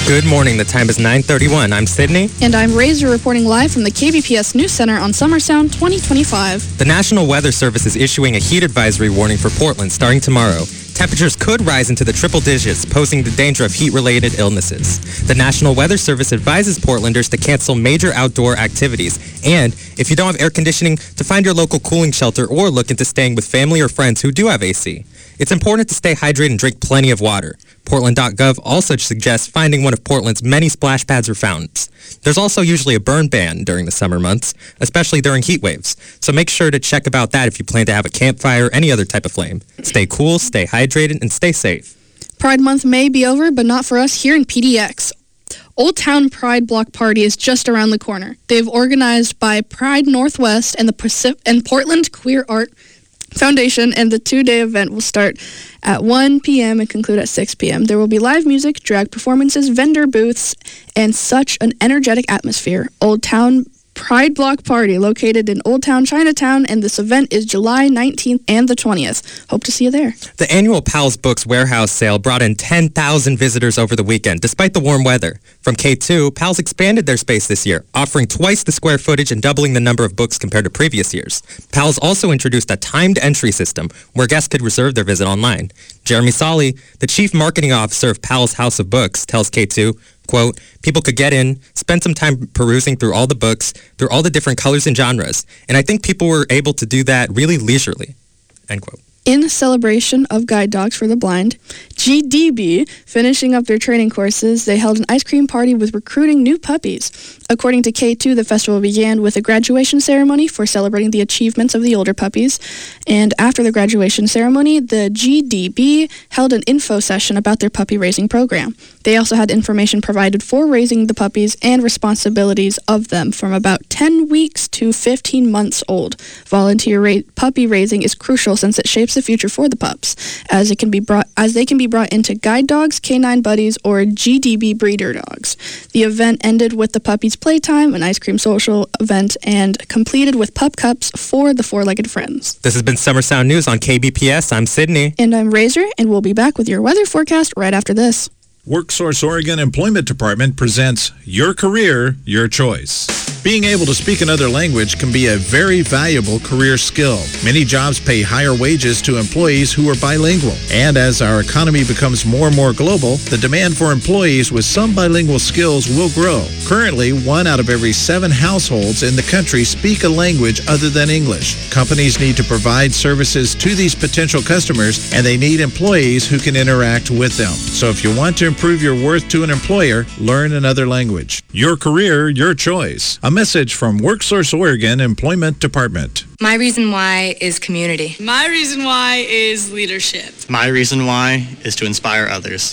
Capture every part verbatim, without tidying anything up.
Good morning. The time is nine thirty-one. I'm Sydney. And I'm Razor, reporting live from the K B P S News Center on Summer Sound twenty twenty-five. The National Weather Service is issuing a heat advisory warning for Portland starting tomorrow. Temperatures could rise into the triple digits, posing the danger of heat-related illnesses. The National Weather Service advises Portlanders to cancel major outdoor activities. And if you don't have air conditioning, to find your local cooling shelter or look into staying with family or friends who do have A C. It's important to stay hydrated and drink plenty of water. Portland dot gov also suggests finding one of Portland's many splash pads or fountains. There's also usually a burn ban during the summer months, especially during heat waves. So make sure to check about that if you plan to have a campfire or any other type of flame. Stay cool, stay hydrated, and stay safe. Pride Month may be over, but not for us here in P D X. Old Town Pride Block Party is just around the corner. They've organized by Pride Northwest and the Pacif- and Portland Queer Art Foundation, and the two-day event will start at one p.m. and conclude at six p.m. There will be live music, drag performances, vendor booths, and such an energetic atmosphere. Old Town Pride Block Party, located in Old Town Chinatown, and this event is July nineteenth and the twentieth. Hope to see you there. The annual Powell's Books warehouse sale brought in ten thousand visitors over the weekend, despite the warm weather. From K two, Powell's expanded their space this year, offering twice the square footage and doubling the number of books compared to previous years. Powell's also introduced a timed entry system where guests could reserve their visit online. Jeremy Solly, the chief marketing officer of Powell's House of Books, tells K two, quote, people could get in, spend some time perusing through all the books, through all the different colors and genres, and I think people were able to do that really leisurely, end quote. In celebration of Guide Dogs for the Blind, G D B, finishing up their training courses, they held an ice cream party with recruiting new puppies. According to K two, the festival began with a graduation ceremony for celebrating the achievements of the older puppies. And after the graduation ceremony, the G D B held an info session about their puppy raising program. They also had information provided for raising the puppies and responsibilities of them from about ten weeks to fifteen months old. Volunteer ra- puppy raising is crucial since it shapes the future for the pups, as it can be brought as they can be brought into guide dogs, canine buddies, or G D B breeder dogs. The event ended with the puppies' playtime, an ice cream social event, and completed with pup cups for the four-legged friends. This has been Summer Sound News on K B P S. I'm Sydney. And I'm Razor, and we'll be back with your weather forecast right after this. WorkSource Oregon Employment Department presents Your Career, Your Choice. Being able to speak another language can be a very valuable career skill. Many jobs pay higher wages to employees who are bilingual. And as our economy becomes more and more global, the demand for employees with some bilingual skills will grow. Currently, one out of every seven households in the country speak a language other than English. Companies need to provide services to these potential customers, and they need employees who can interact with them. So if you want to improve your worth to an employer, learn another language. Your career, your choice. A message from WorkSource Oregon Employment Department. My reason why is community. My reason why is leadership. My reason why is to inspire others.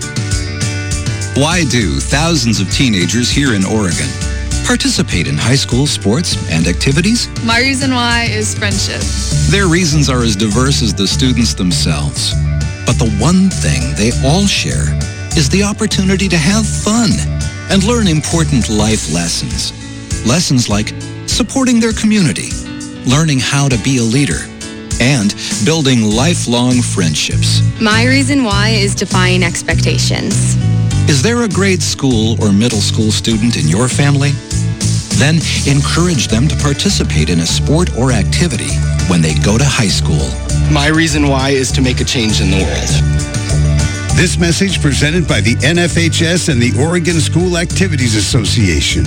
Why do thousands of teenagers here in Oregon participate in high school sports and activities? My reason why is friendship. Their reasons are as diverse as the students themselves. But the one thing they all share is the opportunity to have fun and learn important life lessons. Lessons like supporting their community, learning how to be a leader, and building lifelong friendships. My reason why is defying expectations. Is there a grade school or middle school student in your family? Then encourage them to participate in a sport or activity when they go to high school. My reason why is to make a change in the world. This message presented by the N F H S and the Oregon School Activities Association.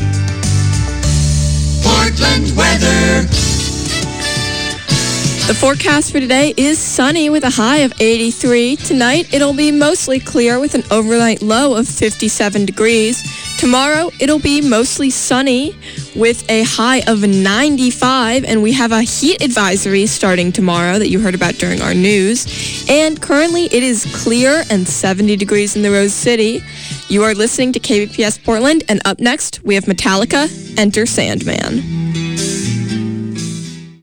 Portland weather. The forecast for today is sunny with a high of eighty-three. Tonight, it'll be mostly clear with an overnight low of fifty-seven degrees. Tomorrow, it'll be mostly sunny with a high of ninety-five, and we have a heat advisory starting tomorrow that you heard about during our news. And currently, it is clear and seventy degrees in the Rose City. You are listening to K B P S Portland, and up next, we have Metallica, Enter Sandman.